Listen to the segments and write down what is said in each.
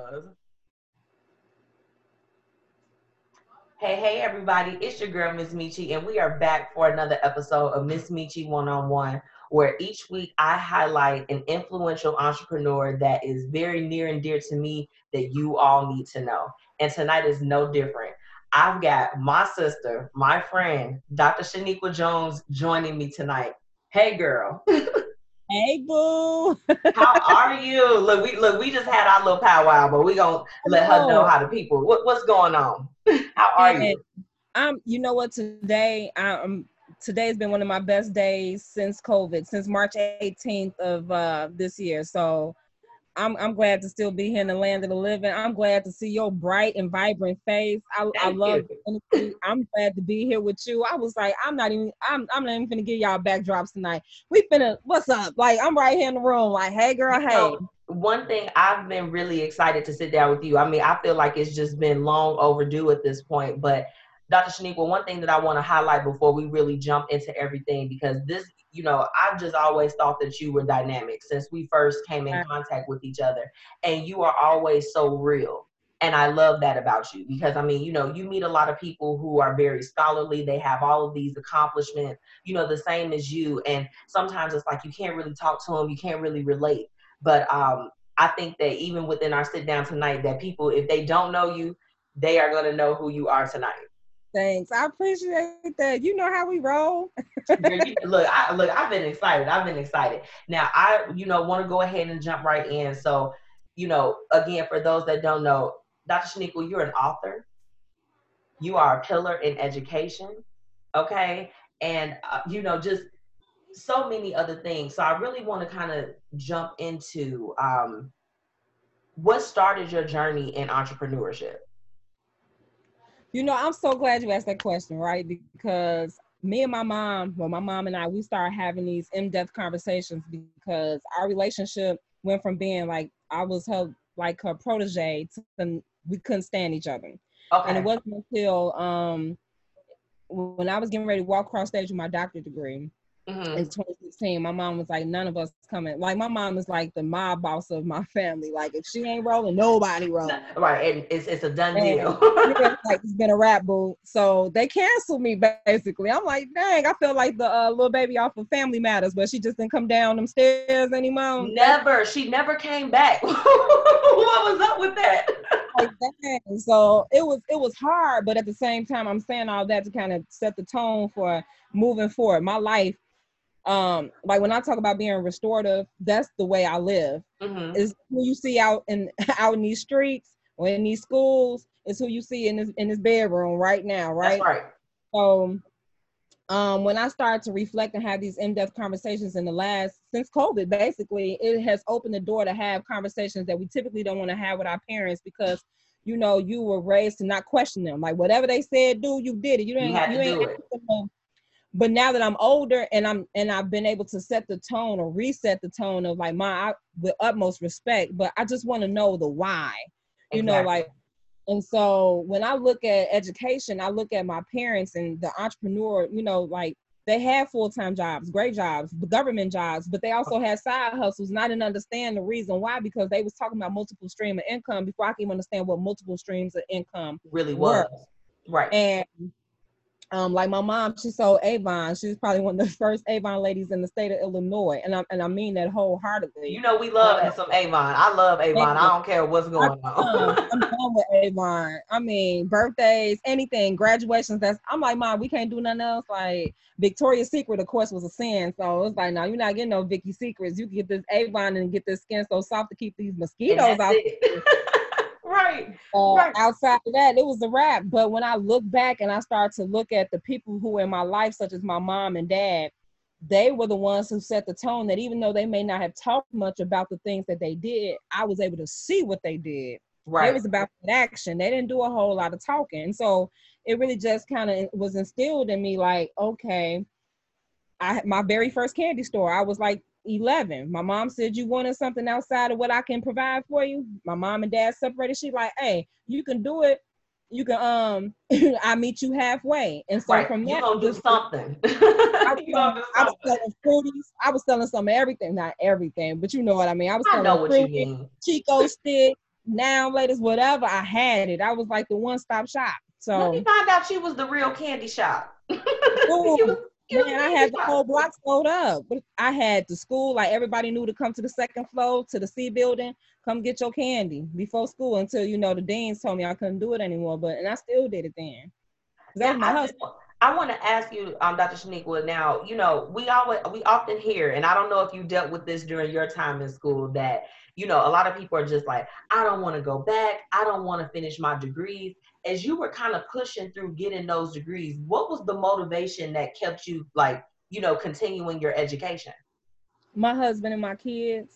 Pause. Hey, everybody. It's your girl, Miss Michi, and we are back for another episode of Miss Michi One-on-One, where each week I highlight an influential entrepreneur that is very near and dear to me that you all need to know. And tonight is no different. I've got my sister, my friend, Dr. Shaniqua Jones, joining me tonight. Hey, girl. Hey, boo. How are you? Look, we just had our little powwow, but we gonna let her know Hello. how the people. What's going on? How are And you? you know what, today's been one of my best days since COVID, since March 18th of this year. So I'm glad to still be here in the land of the living. I'm glad to see your bright and vibrant face. I Thank love you. the energy. I'm glad to be here with you. I was like, I'm not even finna give y'all backdrops tonight. We finna, what's up? Like, I'm right here in the room, like, hey girl, You hey. know, one thing I've been really excited to sit down with you. I mean, I feel like it's just been long overdue at this point. But Dr. Shaniqua, one thing that I want to highlight before we really jump into everything, because I've just always thought that you were dynamic since we first came in contact with each other. And you are always so real. And I love that about you because I mean, you meet a lot of people who are very scholarly. They have all of these accomplishments, the same as you. And sometimes it's like you can't really talk to them, you can't really relate. But I think that even within our sit down tonight, that people, if they don't know you, they are going to know who you are tonight. Thanks. I appreciate that. You know how we roll. Girl, look. I've been excited. I've been excited. Now, want to go ahead and jump right in. So, again, for those that don't know, Dr. Shaniqua, you're an author. You are a pillar in education. Okay, and just so many other things. So, I really want to kind of jump into what started your journey in entrepreneurship. I'm so glad you asked that question, right? Because me and my mom and I, we started having these in-depth conversations because our relationship went from being like I was her protege to we couldn't stand each other. And it Okay. wasn't until when I was getting ready to walk across stage with my doctorate degree in Mm-hmm. 2016, my mom was like, none of us coming. Like, my mom is like the mob boss of my family. Like, if she ain't rolling, nobody rolling. Right, and it's a done And deal. yeah, like, it's been a rap, boo. So they canceled me basically. I'm like, dang, I feel like the little baby off of Family Matters, but she just didn't come down them stairs anymore. That's Never. She never came back. What was up with that? like dang. So it was hard, but at the same time, I'm saying all that to kind of set the tone for moving forward. My life, like when I talk about being restorative, that's the way I live. Mm-hmm. Is who you see out in out in these streets or in these schools is who you see in this bedroom right now, That's right? right. So when I started to reflect and have these in-depth conversations since COVID, basically, it has opened the door to have conversations that we typically don't want to have with our parents because you were raised to not question them. Like whatever they said, do you did it. You You ain't had you to ain't do it. asking them. But now that I'm older and I've been able to set the tone or reset the tone of like with utmost respect, but I just want to know the why, Exactly. like. And so when I look at education, I look at my parents and the entrepreneur, like they had full-time jobs, great jobs, government jobs, but they also had side hustles. And I didn't understand the reason why, because they was talking about multiple stream of income before I could even understand what multiple streams of income Really were. was. Right. And like my mom, she sold Avon. She was probably one of the first Avon ladies in the state of Illinois, and I mean that wholeheartedly. We love some Avon. I love Avon. I Man, don't care what's I'm going done. on. I'm done with Avon. I mean, birthdays, anything, graduations. I'm like, Mom, we can't do nothing else. Like Victoria's Secret, of course, was a sin. So it's like, no, you're not getting no Vicky Secrets. You can get this Avon and get this skin so soft to keep these And mosquitoes that's out. it. Right. Right. Outside of that, it was a wrap. But when I look back and I start to look at the people who were in my life, such as my mom and dad, they were the ones who set the tone that even though they may not have talked much about the things that they did, I was able to see what they did. It Right. was about that action. They didn't do a whole lot of talking. So it really just kind of was instilled in me like, okay, my very first candy store, I was like 11. My mom said, you wanted something outside of what I can provide for you? My mom and dad separated. She like, hey, you can do it. You can I meet you halfway. And so Right. from You that, gonna do just something. You gonna do I was something. selling fruities. I was selling some of everything, not everything, but you know what I mean. I was I selling know what you fruities, mean. Chico stick, now, latest, whatever, I had it. I was like the one-stop shop. Let me So, find out she was the real candy shop. oh, You was man, the I candy had the shop. whole block sold up. But I had the school, like everybody knew to come to the second floor to the C building, come get your candy before school until, the deans told me I couldn't do it anymore. And I still did it then. That Now, was my hustle. I want to ask you, Dr. Shaniqua. Now, we often hear, and I don't know if you dealt with this during your time in school, that a lot of people are just like, I don't want to go back. I don't want to finish my degrees. As you were kind of pushing through getting those degrees, what was the motivation that kept you like, continuing your education? My husband and my kids.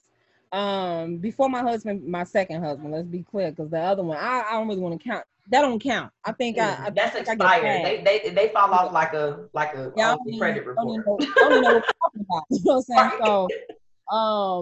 Before my husband, my second husband. Let's be clear, because the other one, I don't really want to count. That don't count. I think I That's think I get expired. past. They fall Yeah, off like a yeah. on the credit report. Don't even know what we're talking about. You know what I'm saying? Right. So,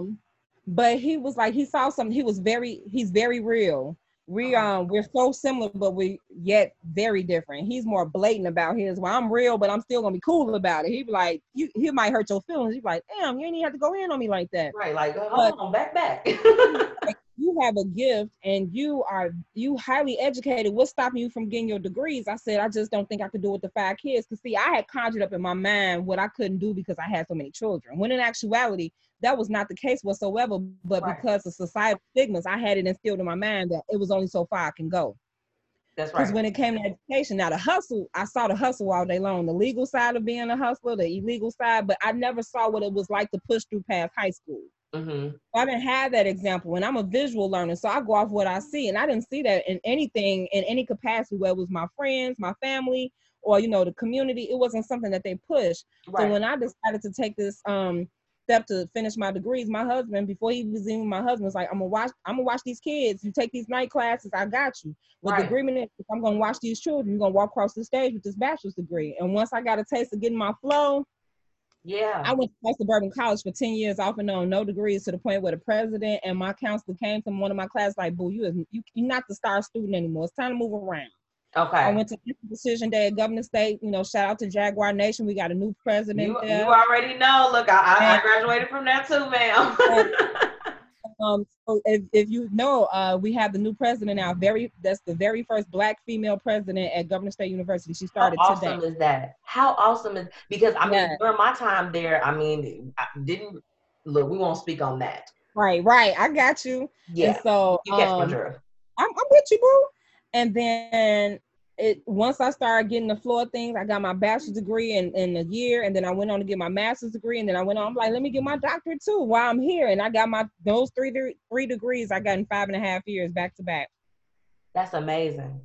but he was like, he saw something. He's very real. We're so similar, but we yet very different. He's more blatant about his. Well, I'm real, but I'm still gonna be cool about it. He be like, he might hurt your feelings. He be like, damn, you ain't even have to go in on me like that. Right, like But hold on, back. like, you have a gift and you highly educated. What's stopping you from getting your degrees? I said, I just don't think I could do it with the 5 kids. Because see, I had conjured up in my mind what I couldn't do because I had so many children. When in actuality, that was not the case whatsoever. But Right. because of societal stigmas, I had it instilled in my mind that it was only so far I can go. That's Because right. when it came to education, now the hustle, I saw the hustle all day long, the legal side of being a hustler, the illegal side, but I never saw what it was like to push through past high school. Mm-hmm. I didn't have that example, and I'm a visual learner, so I go off what I see, and I didn't see that in anything, in any capacity, where it was my friends, my family, or the community. It wasn't something that they pushed. So Right. when I decided to take this step to finish my degrees, my husband, before he was even my husband, was like, I'm gonna watch these kids. You take these night classes, I got you. But the Right. agreement is, if I'm gonna watch these children, you're gonna walk across the stage with this bachelor's degree. And once I got a taste of getting my flow, Yeah. I went to Suburban College for 10 years off and on, no degrees, to the point where the president and my counselor came to one of my classes like, boo, you're not the star student anymore. It's time to move around. I Okay. went to Decision Day at Governor State. Shout out to Jaguar Nation. We got a new president You there. already know. Look, I And, graduated from that too, ma'am. so if you know, we have the new president now. That's the very first Black female president at Governor State University. She How started today. awesome is that? How awesome is, because I mean, Yeah. during my time there, I mean, I didn't look. We won't speak on that. Right. I got you. And Yeah, so you catch my drift. I'm with you, boo. And then once I started getting the floor things, I got my bachelor's degree in a year, and then I went on to get my master's degree, and then I went on. I'm like, let me get my doctorate too while I'm here, and I got those three degrees I got in 5.5 years back to back. That's amazing.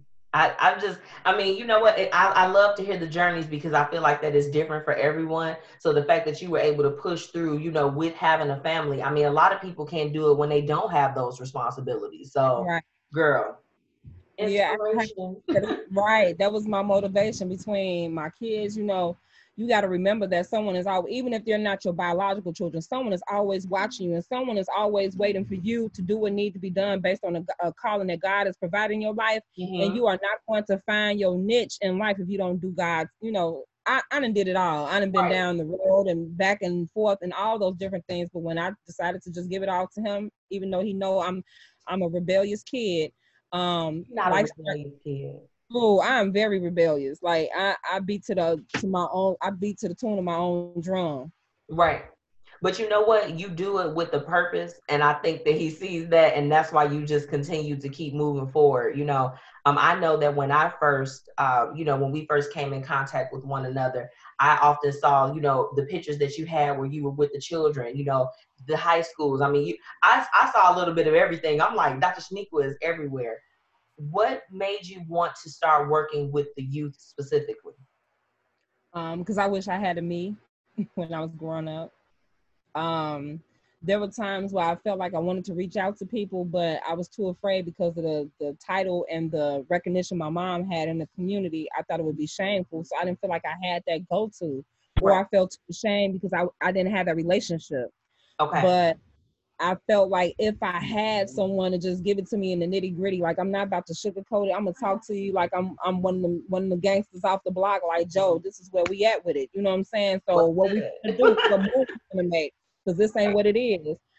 I mean, you know what? I love to hear the journeys, because I feel like that is different for everyone. So the fact that you were able to push through, with having a family, I mean, a lot of people can't do it when they don't have those responsibilities. So, Right. girl, Yeah. inspiration. Right. That was my motivation between my kids. You got to remember that someone is always, even if they're not your biological children, someone is always watching you, and someone is always waiting for you to do what needs to be done based on a calling that God has provided in your life. Mm-hmm. And you are not going to find your niche in life if you don't do God's. I done did it all. I done been Right. down the road and back and forth and all those different things. But when I decided to just give it all to Him, even though He know I'm a rebellious kid. Not a rebellious kid. Oh, I am very rebellious. Like I beat to the tune of my own drum. Right. But you know what? You do it with a purpose. And I think that He sees that. And that's why you just continue to keep moving forward. I know that when I first, when we first came in contact with one another, I often saw, the pictures that you had where you were with the children, the high schools. I mean, I saw a little bit of everything. I'm like, Dr. Shaniqua is everywhere. What made you want to start working with the youth specifically? Because I wish I had a me when I was growing up. There were times where I felt like I wanted to reach out to people, but I was too afraid because of the title and the recognition my mom had in the community. I thought it would be shameful, so I didn't feel like I had that go-to, or Right. I felt ashamed because I didn't have that relationship. Okay. But I felt like if I had someone to just give it to me in the nitty gritty, like I'm not about to sugarcoat it. I'm gonna talk to you like I'm one of the gangsters off the block. Like, Joe, this is where we at with it. You know what I'm saying? So what we gonna do? What move we gonna make? Because this ain't what it is.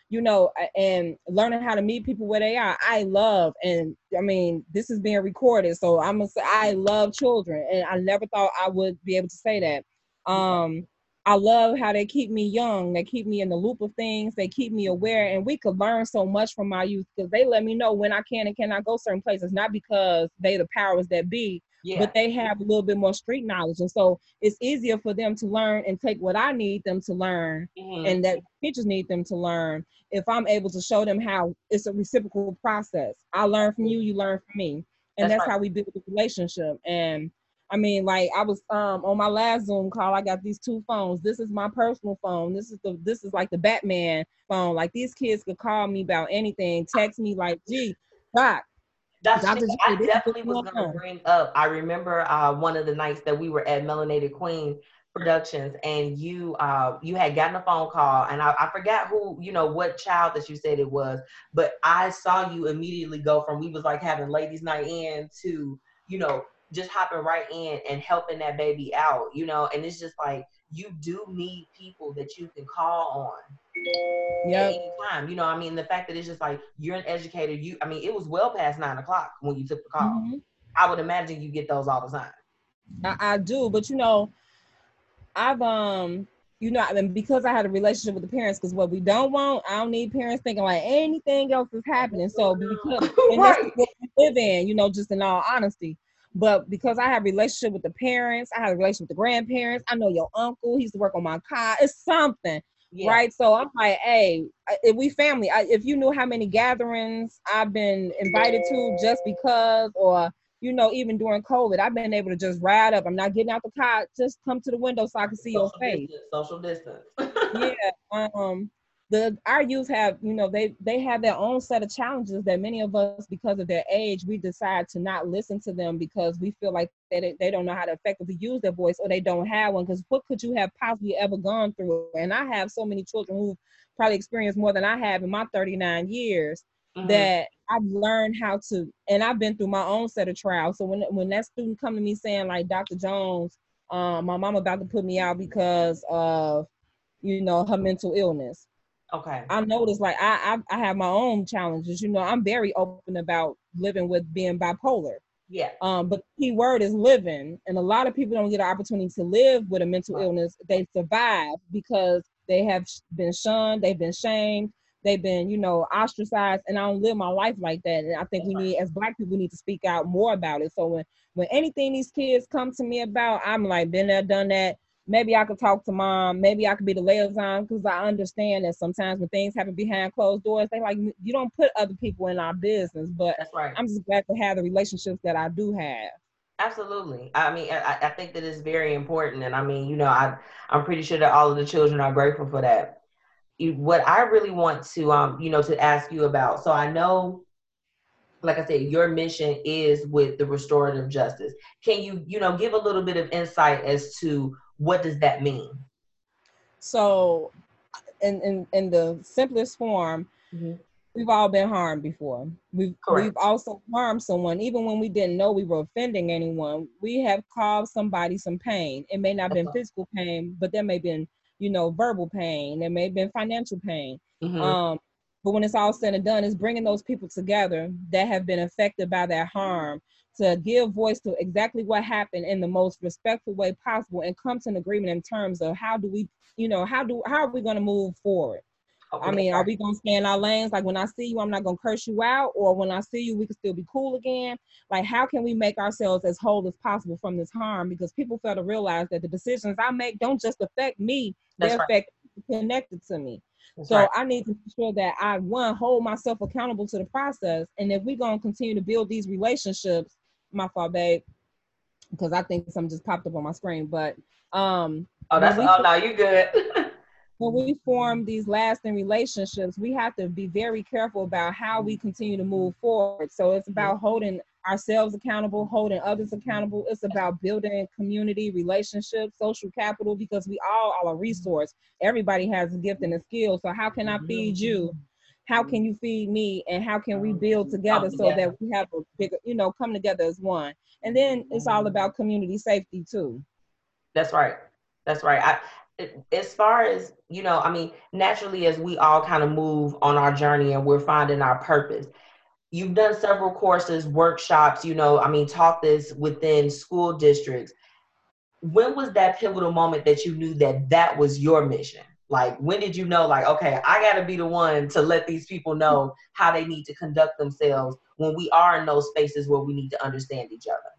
you know, and learning how to meet people where they are. I love, and I mean, this is being recorded, so I'm gonna say I love children, and I never thought I would be able to say that. I love how they keep me young. They keep me in the loop of things. They keep me aware, and we could learn so much from our youth because they let me know when I can and cannot go certain places, not because they the powers that be, but they have a little bit more street knowledge. And so it's easier for them to learn and take what I need them to learn and that teachers need them to learn if I'm able to show them how it's a reciprocal process. I learn from you, you learn from me. And that's how we build a relationship. And I mean, like I was on my last Zoom call, I got these two phones. This is my personal phone. This is like the Batman phone. Like these kids could call me about anything, text me like, gee, Doc. Dr. I definitely was going to bring up, I remember one of the nights that we were at Melanated Queen Productions, and you had gotten a phone call, and I forgot who, you know, what child that you said it was, but I saw you immediately go from, we was like having ladies night in to, you know, just hopping right in and helping that baby out, you know, and it's just like, you do need people that you can call on. At any time, you know, I mean, the fact that it's just like you're an educator, I mean, it was well past 9 o'clock when you took the call. I would imagine you get those all the time. I do, but you know, I've you know, and because I had a relationship with the parents, because what we don't want, I don't need parents thinking like anything else is happening. So because and that's what we live in, you know, just in all honesty. But because I have a relationship with the parents, I have a relationship with the grandparents. I know your uncle, he used to work on my car. It's something, right? So I'm like, hey, if we family, if you knew how many gatherings I've been invited to just because, or you know, even during COVID, I've been able to just ride up. I'm not getting out the car. Just come to the window so I can see your face. Social distance. Our youth have, you know, they have their own set of challenges that many of us, because of their age, we decide to not listen to them because we feel like they don't know how to effectively use their voice, or they don't have one. Because what could you have possibly ever gone through? And I have so many children who probably experienced more than I have in my 39 years. That I've learned how to, and I've been through my own set of trials. So when that student come to me saying like, Dr. Jones, my mom about to put me out because of, you know, her mental illness. Okay. I noticed like I have my own challenges. You know, I'm very open about living with being bipolar. But the key word is living. And a lot of people don't get an opportunity to live with a mental illness. They survive because they have been shunned, they've been shamed, they've been, you know, ostracized, and I don't live my life like that. And I think we need, as Black people, we need to speak out more about it. So when anything these kids come to me about, I'm like, been there, done that. Maybe I could talk to mom. Maybe I could be the liaison, because I understand that sometimes when things happen behind closed doors, they like, you don't put other people in our business. But I'm just glad to have the relationships that I do have. Absolutely. I mean, I think that it's very important. And I mean, you know, I'm pretty sure that all of the children are grateful for that. What I really want to, you know, to ask you about. So I know, like I said, your mission is with the restorative justice. Can you, you know, give a little bit of insight as to what does that mean? So in the simplest form, we've all been harmed before. We've also harmed someone, even when we didn't know we were offending anyone. We have caused somebody some pain. It may not have been physical pain, but there may have been, you know, verbal pain. There may have been financial pain. But when it's all said and done, it's bringing those people together that have been affected by that harm to give voice to exactly what happened in the most respectful way possible, and come to an agreement in terms of how do we, you know, how are we going to move forward? I mean, are we going to stay in our lanes? Like, when I see you, I'm not going to curse you out, or when I see you, we can still be cool again. Like, how can we make ourselves as whole as possible from this harm? Because people fail to realize that the decisions I make don't just affect me, they affect people connected to me. So I need to make sure that I, one, hold myself accountable to the process. And if we're going to continue to build these relationships, my fault, babe, because I think something just popped up on my screen. But no, you're good. When we form these lasting relationships, we have to be very careful about how we continue to move forward. So it's about holding ourselves accountable, holding others accountable. It's about building community, relationships, social capital, because we all are a resource. Everybody has a gift and a skill. So how can I feed you? How can you feed me? And how can we build together so that we have a bigger, you know, come together as one? And then it's all about community safety too. That's right. That's right. as far as, you know, I mean, naturally, as we all kind of move on our journey and we're finding our purpose, you've done several courses, workshops, you know, I mean, taught this within school districts. When was that pivotal moment that you knew that that was your mission? Like, when did you know, like, okay, I got to be the one to let these people know how they need to conduct themselves when we are in those spaces where we need to understand each other?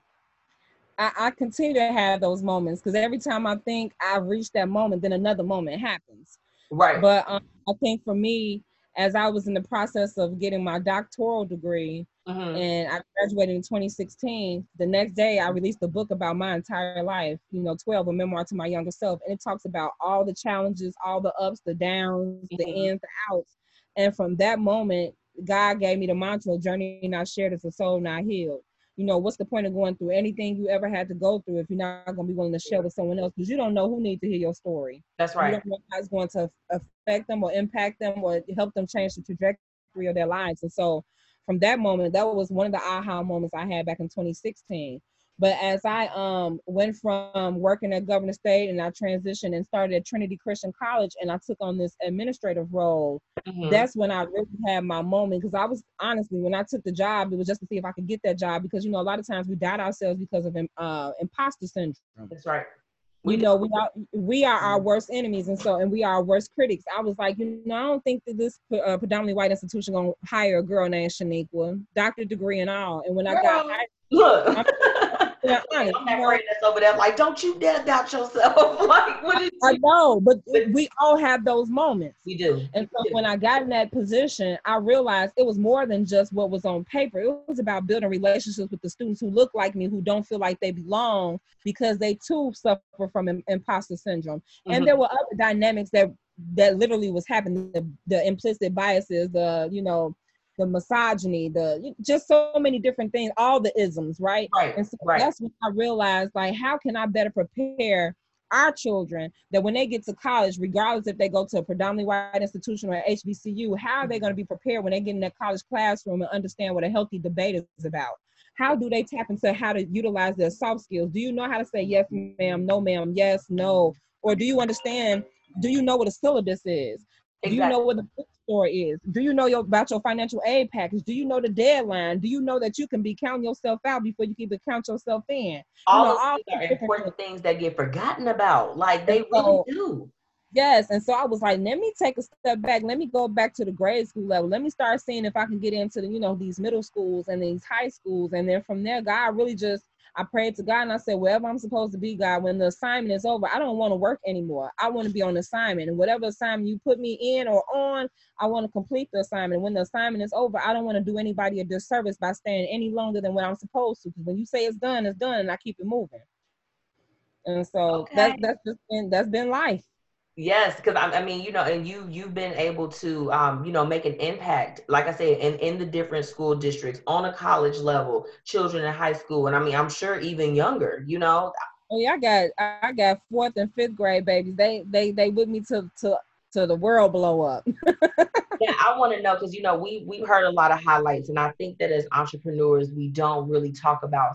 I continue to have those moments because every time I think I've reached that moment, then another moment happens. Right. But I think for me, as I was in the process of getting my doctoral degree, Mm-hmm. and I graduated in 2016, the next day I released a book about my entire life, 12, a memoir to my younger self. And it talks about all the challenges, all the ups, the downs, the Mm-hmm. ins, the outs. And from that moment, God gave me the mantra, journey not shared is a soul not healed. What's the point of going through anything you ever had to go through if you're not going to be willing to share with someone else? Because you don't know who needs to hear your story. That's You right. don't know how it's going to affect them or impact them or help them change the trajectory of their lives. And so from that moment, that was one of the aha moments I had back in 2016. But as I went from working at Governor State and I transitioned and started at Trinity Christian College and I took on this administrative role, Mm-hmm. that's when I really had my moment. Because I was honestly, when I took the job, it was just to see if I could get that job. Because a lot of times we doubt ourselves because of imposter syndrome. That's right. We you do. know we are our worst enemies, and we are our worst critics. I was like, I don't think that this predominantly white institution gonna hire a girl named Shaniqua, doctor degree and all. And when I got Girl, hired, look. I'm being Like, honest, I'm that friend that's over there, like, don't you dare doubt yourself. Like, what is I you? know, but But we all have those moments. we do. And so We do. when I got in that position, I realized it was more than just what was on paper. It was about building relationships with the students who look like me, who don't feel like they belong because they too suffer from imposter syndrome. And there Mm-hmm. were other dynamics that literally was happening, the implicit biases, the misogyny, the just so many different things, all the isms, right? Right. And so Right. that's when I realized, like, how can I better prepare our children that when they get to college, regardless if they go to a predominantly white institution or HBCU, how are they going to be prepared when they get in that college classroom and understand what a healthy debate is about? How do they tap into how to utilize their soft skills? Do you know how to say yes, ma'am, no, ma'am, yes, no? Or do you understand? Do you know what a syllabus is? Do you know Exactly. what the bookstore is? Do you know about your financial aid package? Do you know the deadline? Do you know that you can be counting yourself out before you can even count yourself in? All those All things these are different things. important things that get forgotten about. Like, And they really so do. yes, and so I was like, let me take a step back. Let me go back to the grade school level. Let me start seeing if I can get into these middle schools and these high schools. And then from there, God really just, I prayed to God and I said, wherever I'm supposed to be, God, when the assignment is over, I don't want to work anymore. I want to be on assignment. And whatever assignment you put me in or on, I want to complete the assignment. When the assignment is over, I don't want to do anybody a disservice by staying any longer than what I'm supposed to. Because when you say it's done, and I keep it moving. And so Okay. that's been life. Yes, because I mean, and you've been able to, make an impact, like I said, in the different school districts on a college level, children in high school, and I mean, I'm sure even younger. Oh yeah, I got fourth and fifth grade babies. They with me to the world blow up. Yeah, I want to know because we've heard a lot of highlights, and I think that as entrepreneurs, we don't really talk about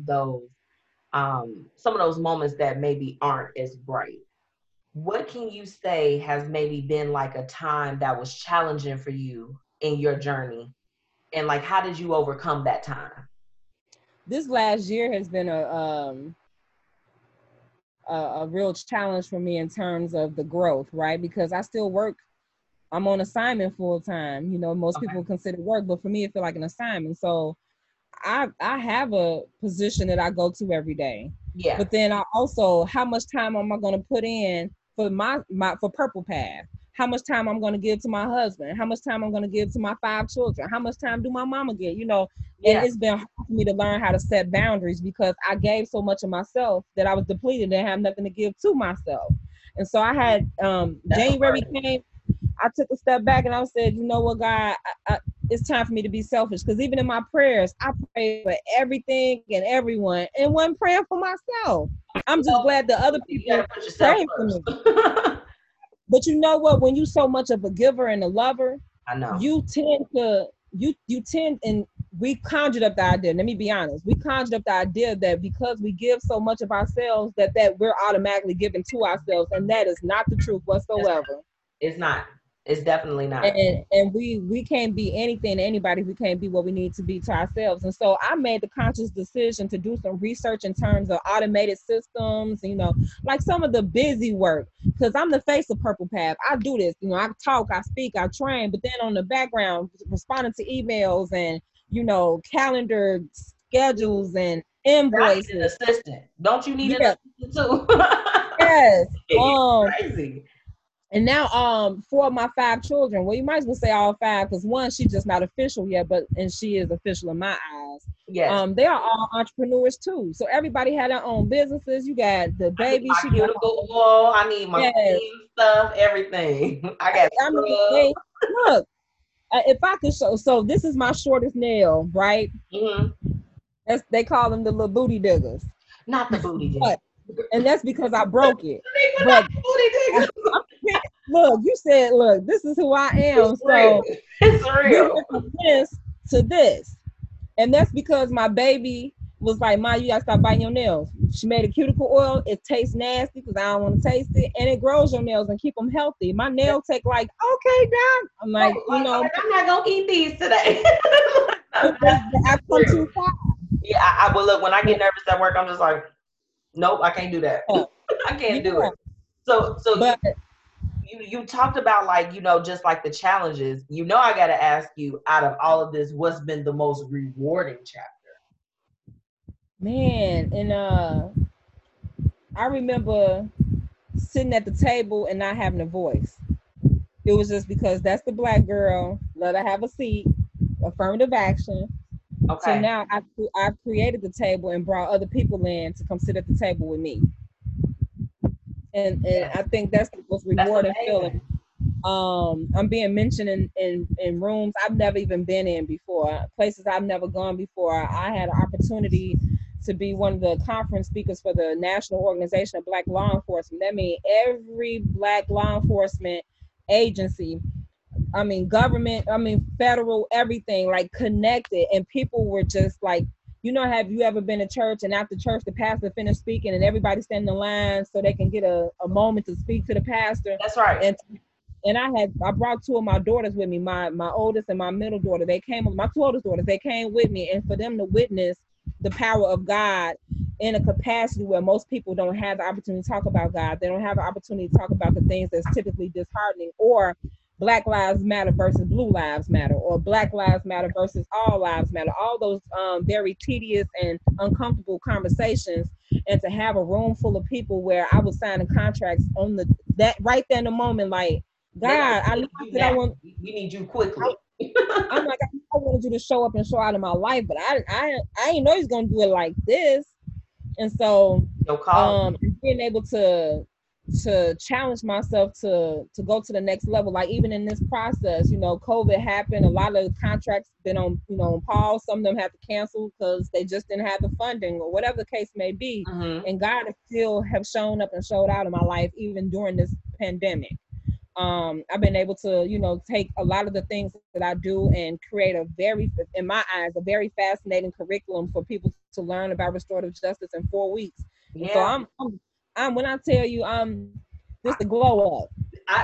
some of those moments that maybe aren't as bright. What can you say has maybe been like a time that was challenging for you in your journey? And like, how did you overcome that time? This last year has been a real challenge for me in terms of the growth, right? Because I still work. I'm on assignment full time. Most Okay. people consider work, but for me, it feels like an assignment. So I have a position that I go to every day, Yeah. but then I also, how much time am I going to put in for my for Purple Path? How much time I'm going to give to my husband? How much time I'm going to give to my 5 children? How much time do my mama get? And Yeah. it's been hard for me to learn how to set boundaries because I gave so much of myself that I was depleted and have nothing to give to myself. And so I had That's a January word. came, I took a step back and I said, you know what, God, it's time for me to be selfish. Because even in my prayers, I pray for everything and everyone and wasn't praying for myself. I'm just glad that other You got people to put yourself praying for first. me. But you know what? When you so much of a giver and a lover, I know. you tend to you tend and we conjured up the idea. Let me be honest. We conjured up the idea that because we give so much of ourselves, that we're automatically giving to ourselves, and that is not the truth whatsoever. It's not. It's definitely not. And we can't be anything to anybody. We can't be what we need to be to ourselves. And so I made the conscious decision to do some research in terms of automated systems, like some of the busy work, because I'm the face of Purple Path. I do this, I talk, I speak, I train, but then on the background, responding to emails and calendar schedules and invoices. An assistant. Don't you need an assistant too? Yes. Crazy. And now, 4 of my 5 children, well, you might as well say all 5, because one, she's just not official yet, and she is official in my eyes. Yes. They are all entrepreneurs too. So everybody had their own businesses. You got the baby. I need my oil. I need my stuff, everything. Look, if I could show, so this is my shortest nail, right? Mm-hmm. They call them the little booty diggers. Not the booty diggers. And that's because I broke it. But look, you said, look, this is who I am. It's so it's real. From this to this. And that's because my baby was like, Ma, you gotta stop biting your nails. She made a cuticle oil. It tastes nasty because I don't want to taste it. And it grows your nails and keep them healthy. My nails take like, okay, Dad. I'm like, I'm not gonna eat these today. I've come too far. Yeah, I will. Look, when I get nervous at work, I'm just like, nope, I can't do that. I can't do it. So but, you talked about, like, just like the challenges. I got to ask you, out of all of this, what's been the most rewarding chapter? Man, and I remember sitting at the table and not having a voice. It was just because that's the Black girl. Let her have a seat. Affirmative action. Okay. So now I created the table and brought other people in to come sit at the table with me. And I think that's the most rewarding feeling. I'm being mentioned in rooms I've never even been in before, places I've never gone before. I had an opportunity to be one of the conference speakers for the National Organization of Black Law Enforcement. That means every Black law enforcement agency, government, federal, everything, like, connected. And people were just like, have you ever been to church and after church the pastor finished speaking and everybody stand in line so they can get a moment to speak to the pastor? That's right. And I brought 2 of my daughters with me, my oldest and my middle daughter. They came, my 2 oldest daughters, they came with me, and for them to witness the power of God in a capacity where most people don't have the opportunity to talk about God. They don't have the opportunity to talk about the things that's typically disheartening, or Black Lives Matter versus Blue Lives Matter, or Black Lives Matter versus All Lives Matter, all those very tedious and uncomfortable conversations. And to have a room full of people where I was signing contracts on that right there in the moment, like, God, we need you quickly. I'm like, I wanted you to show up and show out in my life, but I didn't know he's gonna do it like this. And so being able to challenge myself to go to the next level, like even in this process, COVID happened, a lot of contracts been on pause, some of them had to cancel because they just didn't have the funding or whatever the case may be. Mm-hmm. And God still have shown up and showed out in my life even during this pandemic. I've been able to, take a lot of the things that I do and create in my eyes, a very fascinating curriculum for people to learn about restorative justice in 4 weeks. Yeah. So I'm when I tell you, just the glow up.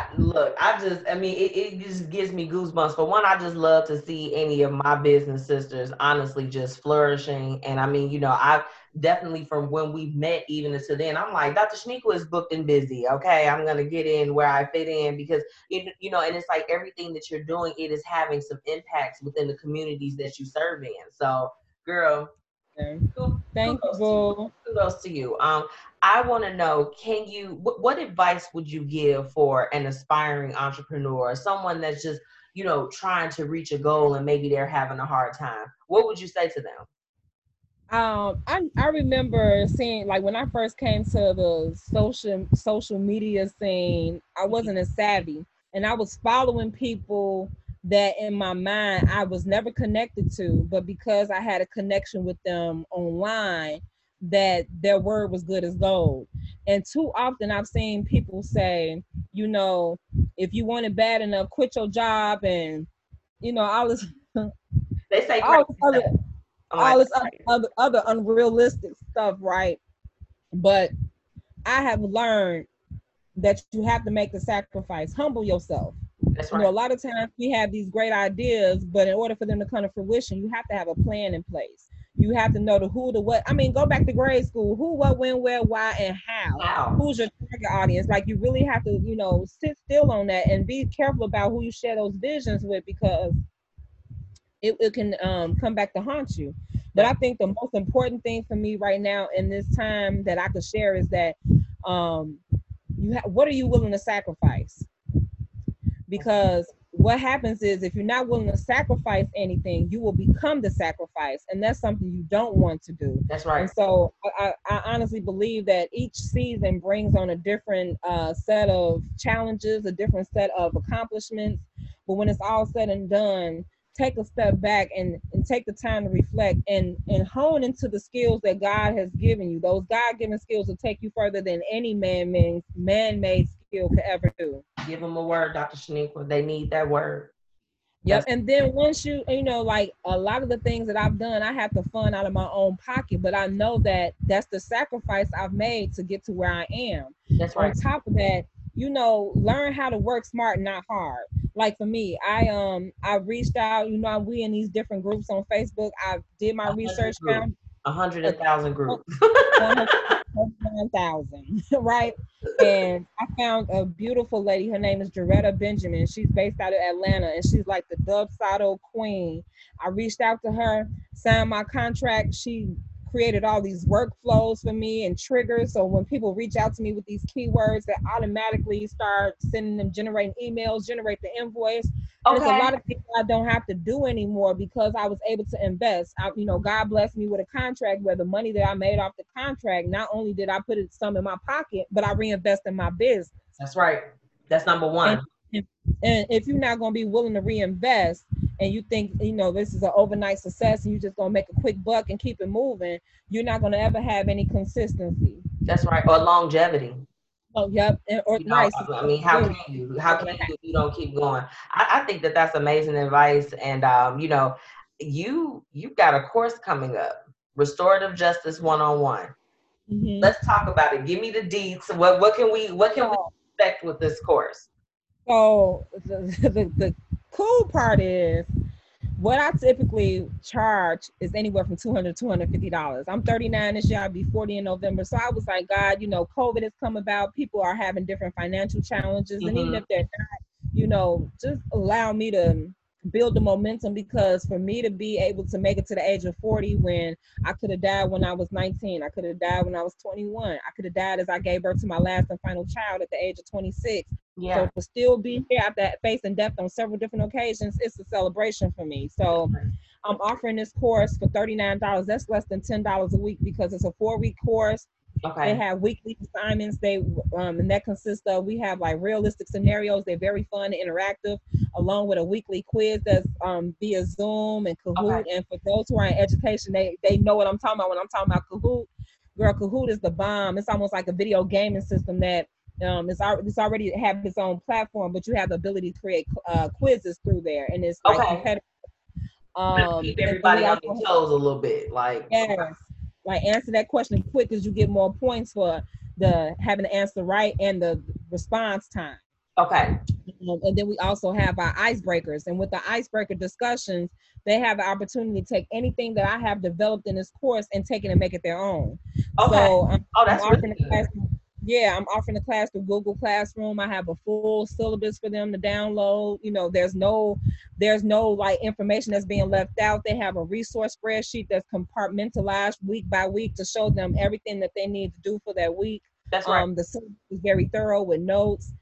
It just gives me goosebumps. For one, I just love to see any of my business sisters honestly just flourishing. And I've definitely, from when we met even to then, I'm like, Dr. Shaniqua is booked and busy. Okay, I'm gonna get in where I fit in, because and it's like everything that you're doing, it is having some impacts within the communities that you serve in. So, girl, thank you. Kudos to you. I want to know, what advice would you give for an aspiring entrepreneur, someone that's just, trying to reach a goal and maybe they're having a hard time? What would you say to them? I remember seeing, like, when I first came to the social media scene, I wasn't as savvy, and I was following people that in my mind I was never connected to, but because I had a connection with them online, that their word was good as gold. And too often I've seen people say, if you want it bad enough, quit your job, and all this They say all crazy this other, stuff. I'm like, all this other unrealistic stuff, right? But I have learned that you have to make the sacrifice. Humble yourself. that's You know, right. a lot of times we have these great ideas, but in order for them to come to fruition, you have to have a plan in place. You have to know the who, the what. I mean, go back to grade school. Who, what, when, where, why, and how. Wow. Who's your target audience? Like, you really have to, you know, sit still on that and be careful about who you share those visions with, because it can come back to haunt you. But That's I think the most important thing for me right now in this time that I could share is that um, what are you willing to sacrifice? Because what happens is, if you're not willing to sacrifice anything, you will become the sacrifice, and that's something you don't want to do. that's And right. so I honestly believe that each season brings on a different set of challenges, a different set of accomplishments. But when it's all said and done, take a step back and take the time to reflect and hone into the skills that God has given you. Those God-given skills will take you further than any man-made skill could ever do. Give them a word, Dr. Shaniqua. They need that word. Yep. That's And then once you know, like a lot of the things that I've done, I have to fund out of my own pocket, but I know that that's the sacrifice I've made to get to where I am. that's On right. top of that, you know, learn how to work smart, not hard. Like for me, I reached out, you know, we in these different groups on Facebook. I did my 100 research, groups. found A hundred a and thousand groups. 109,000, right? And I found a beautiful lady. Her name is Jaretta Benjamin. She's based out of Atlanta, and she's like the Dubsado queen. I reached out to her, signed my contract. She created all these workflows for me and triggers. So when people reach out to me with these keywords, that automatically start sending them, generating emails, generate the invoice. And it's a Okay. lot of things I don't have to do anymore because I was able to invest. You know, God blessed me with a contract where the money that I made off the contract, not only did I put it some in my pocket, but I reinvest in my business. That's right. That's number And, one. and if you're not going to be willing to reinvest and you think, you know, this is an overnight success and you just going to make a quick buck and keep it moving, you're not going to ever have any consistency. That's right. Or longevity. Oh, yep. Or You know, right. I mean, how can Sustainability. you? How Not can gonna you if you don't keep going? I think that that's amazing advice. And you know, you got a course coming up, Restorative Justice 101. happen. Let's talk about it. Give me the deeds. What can we expect with this course? So the cool part is what I typically charge is anywhere from $200 to $250. I'm 39 this year. I'll be 40 in November. So I was like, God, you know, COVID has come about. People are having different financial challenges. And even Mm-hmm. if they're not, you know, just allow me to build the momentum, because for me to be able to make it to the age of 40, when I could have died when I was 19, I could have died when I was 21, I could have died as I gave birth to my last and final child at the age of 26. Yeah. So to still be here after facing death on several different occasions, it's a celebration for me. So I'm offering this course for $39. That's less than $10 a week because it's a 4-week course. They Okay. have weekly assignments. And that consists of, we have like realistic scenarios. They're very fun and interactive, along with a weekly quiz that's via Zoom and Okay. Kahoot. And for those who are in education, they know what I'm talking about when I'm talking about Kahoot. Girl, Kahoot is the bomb. It's almost like a video gaming system that it's already have its own platform, but you have the ability to create quizzes through there, and it's like Okay. competitive. Keep And then we everybody on their also, toes a little bit. Like, yes, like answer that question quick because you get more points for the having the answer right and the response time. okay. And then we also have our icebreakers. And with the icebreaker discussions, they have the opportunity to take anything that I have developed in this course and take it and make it their own. Okay. So Oh, I'm that's really offering a good. class. Yeah, I'm offering a class through Google Classroom. I have a full syllabus for them to download. You know, there's no like information that's being left out. They have a resource spreadsheet that's compartmentalized week by week to show them everything that they need to do for that week. That's right. The syllabus is very thorough with notes.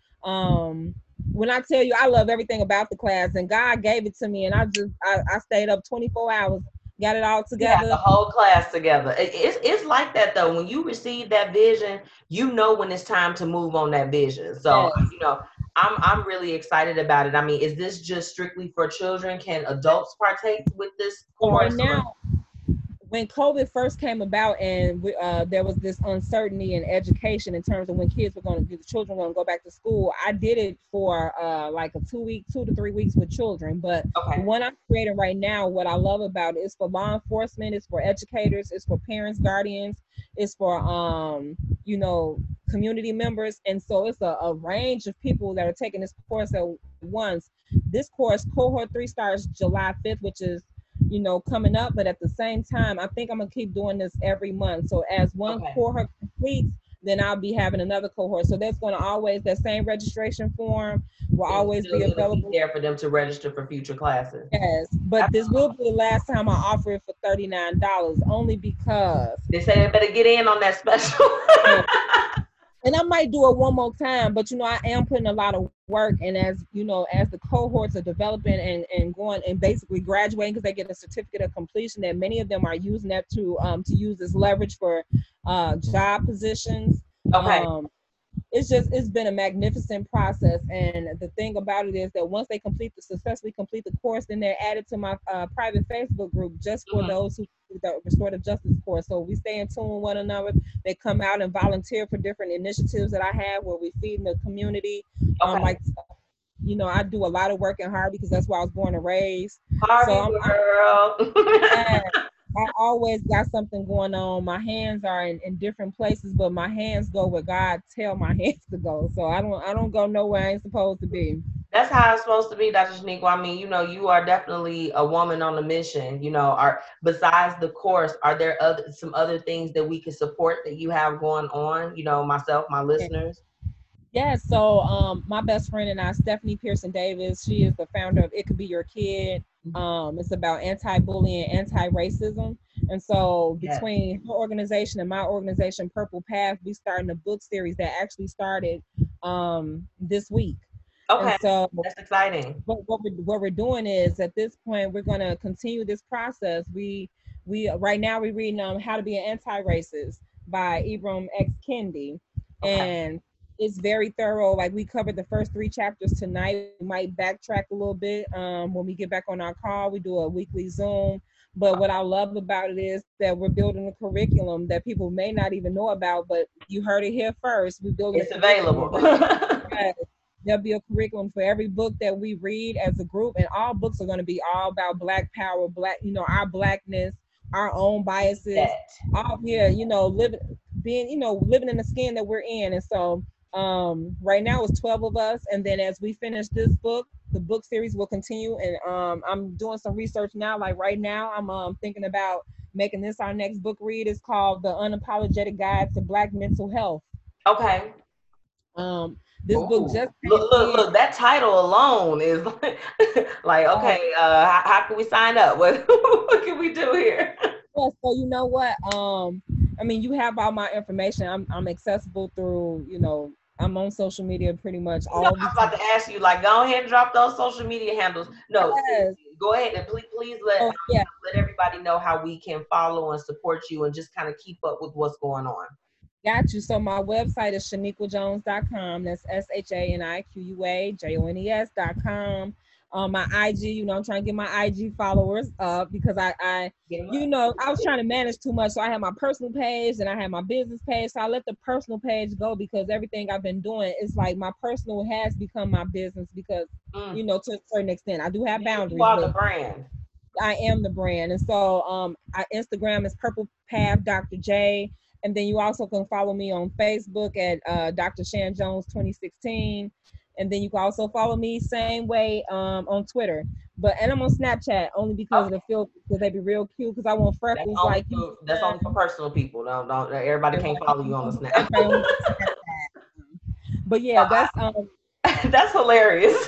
When I tell you I love everything about the class, and God gave it to me, and I stayed up 24 hours, got it all You have the together. whole class together. It's like that though. When you receive that vision, you know when it's time to move on that vision. So Yes. you know, I'm really excited about it. I mean, is this just strictly for children? Can adults partake with this So right course? Or now, when COVID first came about and there was this uncertainty in education in terms of when kids were going to, the children were going to go back to school, I did it for like a 2 to 3 weeks with children. But the Okay. one I'm creating right now, what I love about it is for law enforcement, it's for educators, it's for parents, guardians, it's for, you know, community members. And so it's a range of people that are taking this course at once. This course, cohort 3, starts July 5th, which is, you know, coming up. But at the same time, I think I'm gonna keep doing this every month. So as one Okay. cohort completes, then I'll be having another cohort. So that's gonna always, that same registration form will always be It'll be available. there for them to register for future classes. Yes, but this will be the last time I offer it for $39, only because They say they better get in on that special. and I might do it one more time, but you know, I am putting a lot of work. And as you know, as the cohorts are developing and going and basically graduating, because they get a certificate of completion, that many of them are using that to use as leverage for job positions. Okay. It's been a magnificent process. And the thing about it is that once they successfully complete the course, then they're added to my private Facebook group just for those who do the restorative justice course. So we stay in tune with one another. They come out and volunteer for different initiatives that I have where we feed in the community. Okay. Like, you know, I do a lot of work in Harvey because that's where I was born and raised. Harvey So girl. I always got something going on. My hands are in different places, but my hands go where God tell my hands to go. So I don't go nowhere I ain't supposed to be. That's how it's supposed to be, Dr. Shaniqua. I mean, you know, you are definitely a woman on a mission. You know, besides the course, are there some other things that we can support that you have going on? You know, myself, my listeners. Yeah, so my best friend and I, Stephanie Pearson Davis, she is the founder of It Could Be Your Kid. It's about anti-bullying, anti-racism. And so between her organization and my organization, Purple Path, we started a book series that actually started this week. Okay, and so that's exciting. what we're doing is, at this point, we're going to continue this process. We right now we're reading How to Be an Anti-Racist by Ibram X. Kendi. Okay. And it's very thorough. Like, we covered the first 3 chapters tonight. We might backtrack a little bit when we get back on our call. We do a weekly Zoom. But what I love about it is that we're building a curriculum that people may not even know about, but you heard it here first. We're building It's available. There'll be a curriculum for every book that we read as a group, and all books are going to be all about Black power, Black, you know, our Blackness, our own biases, all here, you know, living in the skin that we're in. And so right now it's 12 of us, and then as we finish this book, the book series will continue. And I'm doing some research now. Like right now, I'm thinking about making this our next book read. It's called The Unapologetic Guide to Black Mental Health. Okay. This book just look, that title alone is like, okay, how can we sign up? What can we do here? Yeah, so you know what? I mean, you have all my information. I'm accessible through, you know, I'm on social media pretty much all the time. I'm about to ask you, like, go ahead and drop those social media handles. No, yes. Go ahead and please let everybody know how we can follow and support you and just kind of keep up with what's going on. Got you. So my website is ShaniquaJones.com. That's ShaniquaJones.com. My IG, you know, I'm trying to get my IG followers up because I was trying to manage too much. So I have my personal page and I have my business page. So I let the personal page go because everything I've been doing is like my personal has become my business because, you know, to a certain extent, I do have boundaries. You are the brand. I am the brand. And so Instagram is Purple Path Dr. J. And then you also can follow me on Facebook at Dr. Shan Jones 2016. And then you can also follow me same way on Twitter. And I'm on Snapchat only because of the filter, because they be real cute, because I want freckles like you. That's only for personal people. Don't everybody can't follow you on the Snap. But yeah, that's hilarious.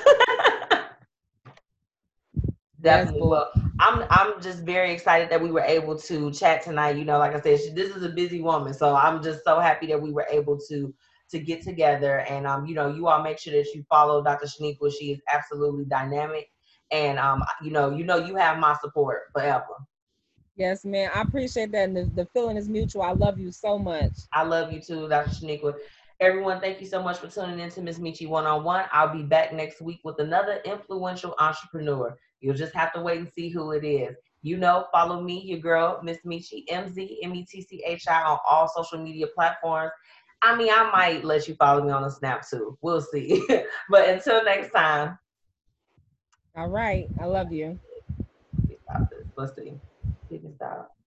Definitely. Well, I'm just very excited that we were able to chat tonight. You know, like I said, this is a busy woman, so I'm just so happy that we were able to get together. And you know, you all make sure that you follow Dr. Shaniqua. She is absolutely dynamic, and you know, you have my support forever. Yes, man. I appreciate that, and the feeling is mutual. I love you so much. I love you too, Dr. Shaniqua. Everyone, thank you so much for tuning in to Miss Michi One-on-One. I'll be back next week with another influential entrepreneur. You'll just have to wait and see who it is. You know, follow me, your girl, Miss Michi, MZMETCHI on all social media platforms. I mean, I might let you follow me on a Snap too. We'll see. But until next time. All right. I love you. Let me stop this. Let's see. Let me stop.